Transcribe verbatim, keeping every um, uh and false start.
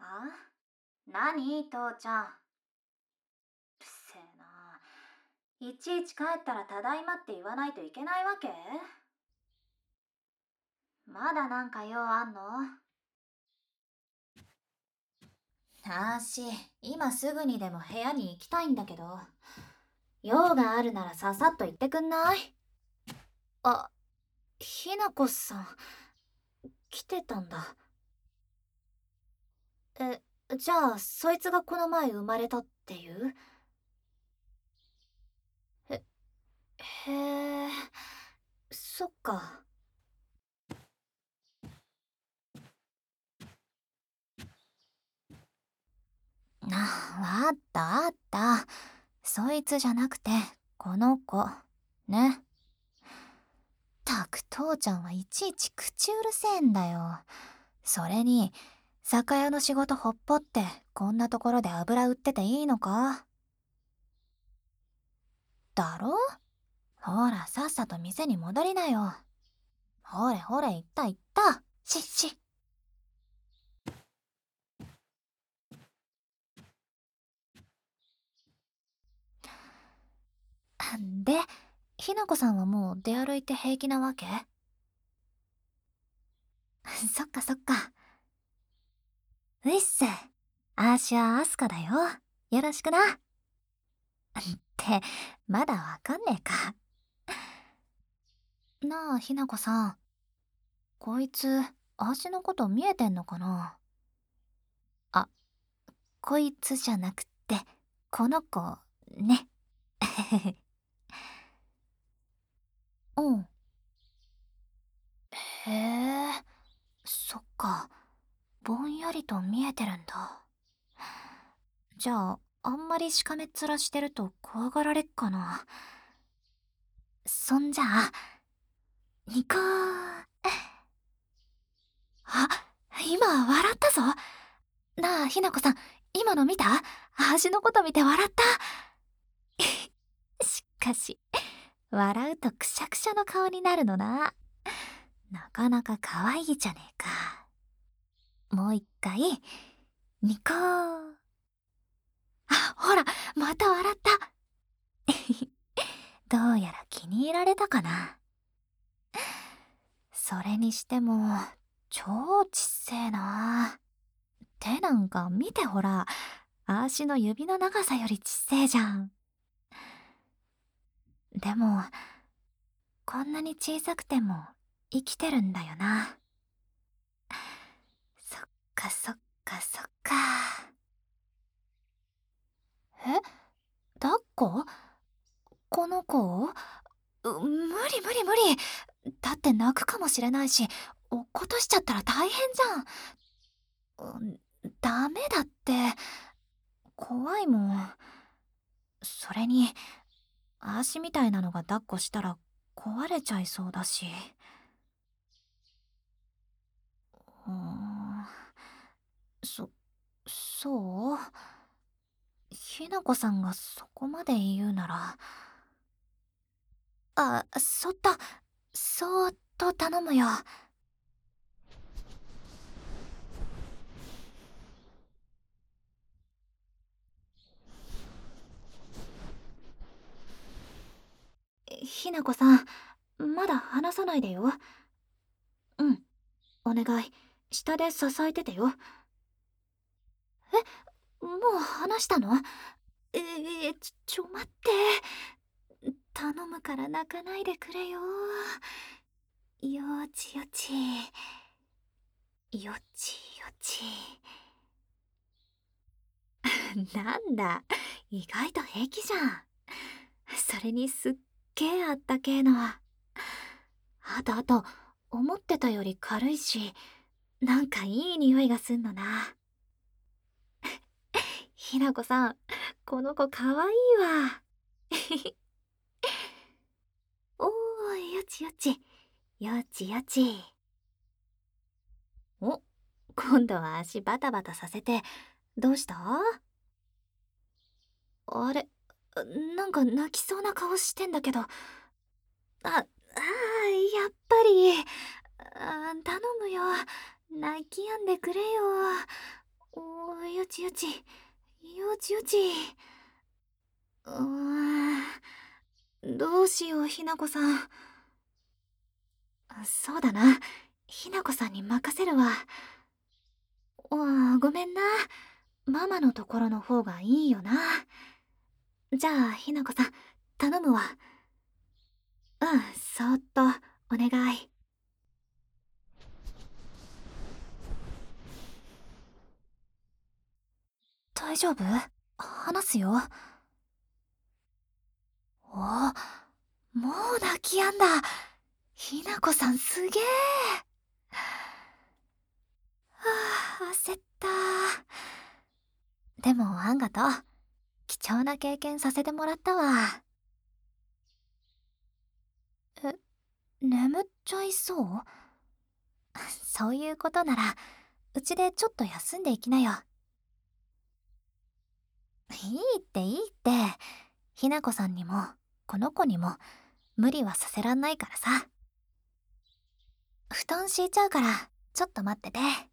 何父ちゃん。うっせえな。いちいち帰ったらただいまって言わないといけないわけ？まだなんか用あんの？あーし、今すぐにでも部屋に行きたいんだけど。用があるならささっと言ってくんない？あ、ひなこさん、来てたんだ。え、じゃあ、そいつがこの前生まれたっていう？へ、へえ、そっか。あ、あったあった。そいつじゃなくて、この子。ね。たく父ちゃんはいちいち口うるせえんだよ。それに、酒屋の仕事ほっぽって、こんなところで油売ってていいのか？だろ？ほら、さっさと店に戻りなよ。ほれほれ、言った言った。しっし。で、ひなこさんはもう出歩いて平気なわけ？そっかそっか。ういっせ。あーしはアスカだよ。よろしくな。って、まだわかんねえか。なあ、ひなこさん。こいつ、あーしのこと見えてんのかな？あ、こいつじゃなくって、この子、ね。うん。へえ、そっか。ぼんやりと見えてるんだ。じゃあ、あんまりしかめっ面してると怖がられっかな。そんじゃあ、ニコー。あ、今笑ったぞ。なあ、ひなこさん、今の見た？味のこと見て笑った。しかし、笑うとくしゃくしゃの顔になるのな。なかなか可愛いじゃねえか。もう一回、ニコー。あ、ほら、また笑った。どうやら気に入られたかな。それにしても、超ちっせえな。手なんか見てほら、足の指の長さよりちっせえじゃん。でも、こんなに小さくても生きてるんだよな。そっかそっかそっか。え？抱っこ？この子？う、無理無理無理。だって泣くかもしれないし、落っことしちゃったら大変じゃん。うん、ダメだって。怖いもん。それに、足みたいなのが抱っこしたら壊れちゃいそうだし。うーん、そ、そう？ひなこさんがそこまで言うなら。あ、そっと、そーっと頼むよ。ひなこさん、まだ離さないでよ。うん、お願い。下で支えててよ。え、もう話したの？えー、ちょ、ちょ待って。頼むから泣かないでくれよ。よちよち。よちよち。なんだ、意外と平気じゃん。それにすっげえあったけえの。あとあと、思ってたより軽いし、なんかいい匂いがすんのな。ひなこさん、この子かわいいわ。おーい、よちよち。よちよち。お、今度は足バタバタさせて、どうした？あれ、なんか泣きそうな顔してんだけど。あ、あー、やっぱり。あ、頼むよ。泣き止んでくれよ。 おー、よちよち、よちよち。うーん、どうしよう、ひなこさん。そうだな、ひなこさんに任せるわ。あー、ごめんな。ママのところの方がいいよな。じゃあ、ひなこさん、頼むわ。うん、そーっと、お願い。大丈夫？話すよ。お、もう泣き止んだ。ひなこさんすげえ。はあ、焦った。でもあんがとう。貴重な経験させてもらったわ。え、眠っちゃいそう？そういうことなら、うちでちょっと休んでいきなよ。いいっていいって。ひなこさんにも、この子にも、無理はさせらんないからさ。布団敷いちゃうから、ちょっと待ってて。